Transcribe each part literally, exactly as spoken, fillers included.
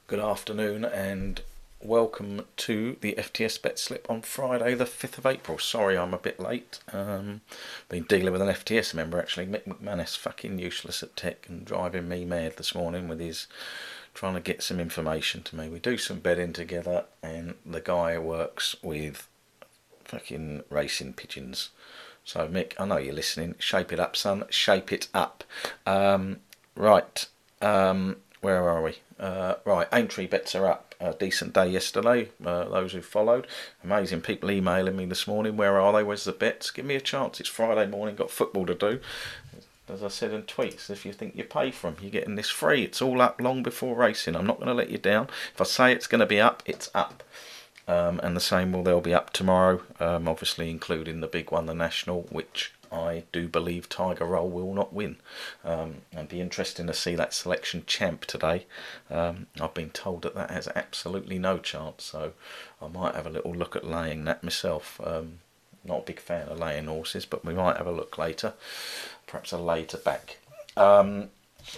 Good afternoon and welcome to the F T S Bet Slip on Friday the fifth of April. Sorry I'm a bit late. Um, been dealing with an F T S member actually. Mick McManus, fucking useless at tech and driving me mad this morning with his trying to get some information to me. We do some betting together and the guy works with fucking racing pigeons. So Mick, I know you're listening. Shape it up, son. Shape it up. Um, right. Um, where are we? Uh, right, Aintree bets are up. A decent day yesterday. Uh, those who followed, amazing people emailing me this morning. Where are they? Where's the bets? Give me a chance. It's Friday morning. Got football to do. As I said in tweets, if you think you pay for them, you're getting this free. It's all up long before racing. I'm not going to let you down. If I say it's going to be up, it's up. Um, and the same will they'll be up tomorrow. Um, obviously, including the big one, the National, which I do believe Tiger Roll will not win. Um, it'd be interesting to see that Selection Champ today. Um, I've been told that that has absolutely no chance, so I might have a little look at laying that myself. Um, not a big fan of laying horses, but we might have a look later. Perhaps a later back. Um,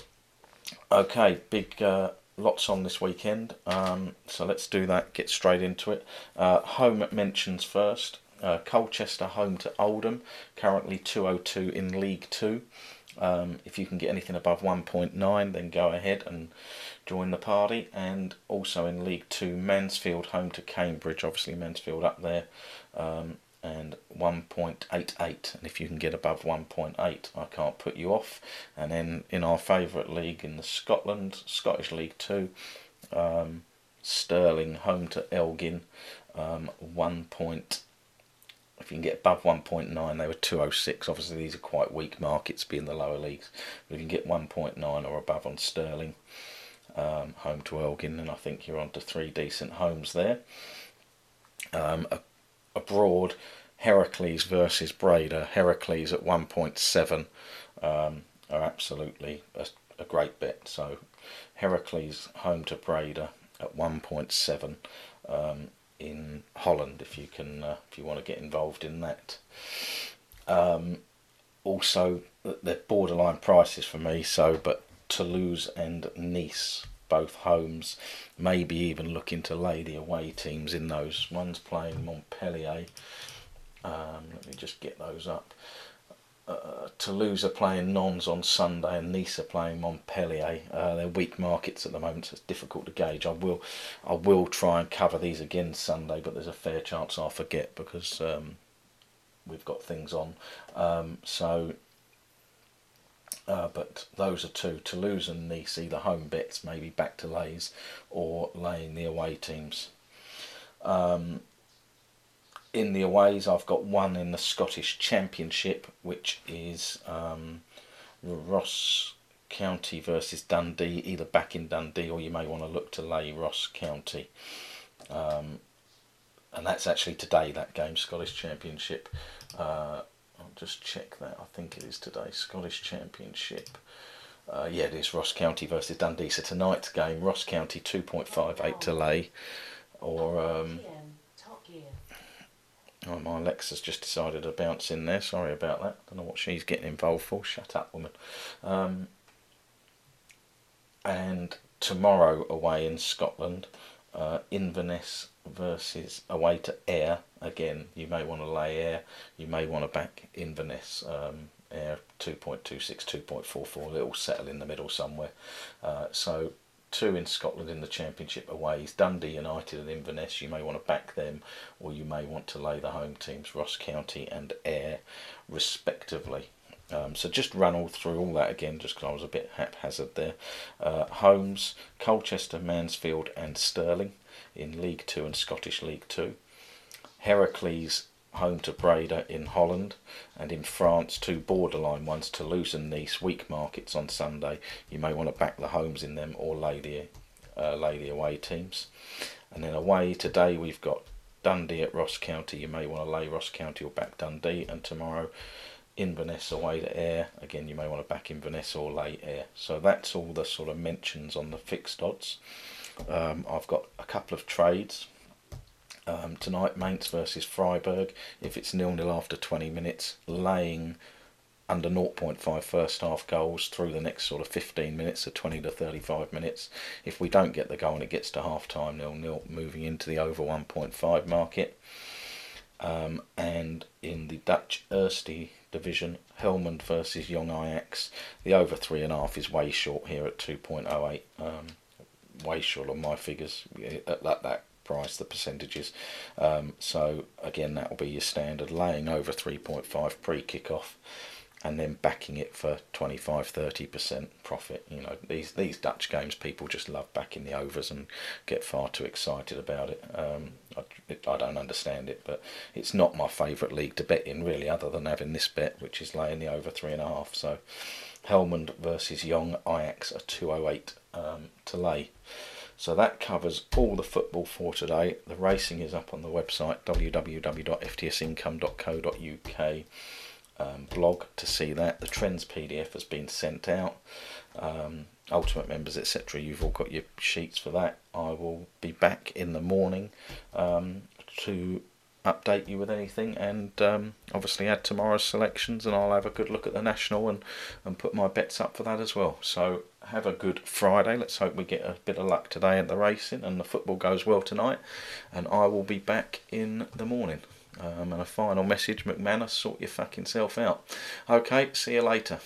okay, big uh, lots on this weekend, um, so let's do that, get straight into it. Uh, home mentions first. Uh, Colchester home to Oldham, currently two oh two in League Two. Um, if you can get anything above one point nine, then go ahead and join the party. And also in League Two, Mansfield home to Cambridge, obviously Mansfield up there, um, and one point eight eight. And if you can get above one point eight, I can't put you off. And then in our favourite league in the Scotland, Scottish League Two, um, Stirling home to Elgin, um, one point. If you can get above one point nine, they were two oh six. Obviously, these are quite weak markets, being the lower leagues. But if you can get one point nine or above on Stirling, um, home to Elgin, then I think you're on to three decent homes there. Um, a, abroad, Heracles versus Breda. Heracles at one point seven um, are absolutely a, a great bet. So Heracles home to Breda at one point seven. Um, in Holland, if you can, uh, if you want to get involved in that. Um, also, they're borderline prices for me. So, but Toulouse and Nice, both homes, maybe even looking to lay the away teams in those. One's playing Montpellier. Um, let me just get those up. Uh, Toulouse are playing Nons on Sunday and Nice are playing Montpellier. Uh, they're weak markets at the moment, so it's difficult to gauge. I will, I will try and cover these again Sunday, but there's a fair chance I'll forget because um, we've got things on. Um, so, uh, but those are two: Toulouse and Nice, either home bets, maybe back to lays, or laying the away teams. Um, In the aways, I've got one in the Scottish Championship, which is um, Ross County versus Dundee, either back in Dundee or you may want to look to lay Ross County. Um, and that's actually today, that game, Scottish Championship. Uh, I'll just check that. I think it is today, Scottish Championship. Uh, yeah, it is Ross County versus Dundee. So tonight's game, Ross County two point five eight to lay, or... Um, Oh, my Alexa's just decided to bounce in there. Sorry about that. Don't know what she's getting involved for. Shut up, woman. Um, and tomorrow away in Scotland, uh, Inverness versus away to Ayr. Again, you may want to lay Ayr. You may want to back Inverness. Um, Ayr two point two six, two point four four. It'll settle in the middle somewhere. Uh, so... Two in Scotland in the Championship aways, Dundee United and Inverness. You may want to back them, or you may want to lay the home teams, Ross County and Ayr, respectively. Um, so just run all through all that again, just because I was a bit haphazard there. Uh, homes, Colchester, Mansfield and Stirling in League Two and Scottish League Two. Heracles home to Breda in Holland, and in France two borderline ones, Toulouse and Nice, weak markets on Sunday. You may want to back the homes in them or lay the, uh, lay the away teams. And then away today we've got Dundee at Ross County. You may want to lay Ross County or back Dundee. And tomorrow Inverness away to Ayr. Again, you may want to back Inverness or lay Ayr. So that's all the sort of mentions on the fixed odds. Um, I've got a couple of trades. Um, tonight, Mainz versus Freiburg. If it's nil nil after twenty minutes, laying under zero point five first half goals through the next sort of fifteen minutes, or twenty to thirty-five minutes. If we don't get the goal and it gets to half time, nil nil, moving into the over one point five market. Um, and in the Dutch Eerste division, Helmond versus Young Ajax, the over three and a half is way short here at two point oh eight. Um, way short on my figures at that, that price, the percentages. Um, so again, that will be your standard, laying over three point five pre-kickoff, and then backing it for twenty-five to thirty percent profit. You know, these these Dutch games, people just love backing the overs and get far too excited about it. Um, I, it, I don't understand it, but it's not my favourite league to bet in, really, other than having this bet, which is laying the over three and a half. So Helmond versus Young Ajax, a two oh eight um, to lay. So that covers all the football for today. The racing is up on the website, w w w dot f t s income dot co dot u k. Um, blog to see that. The trends P D F has been sent out. Um, Ultimate members, et cetera, you've all got your sheets for that. I will be back in the morning um, to update you with anything, and um, obviously add tomorrow's selections, and I'll have a good look at the national and, and put my bets up for that as well. So have a good Friday. Let's hope we get a bit of luck today at the racing and the football goes well tonight, and I will be back in the morning. Um, and a final message, McManus, sort your fucking self out. Okay, see you later.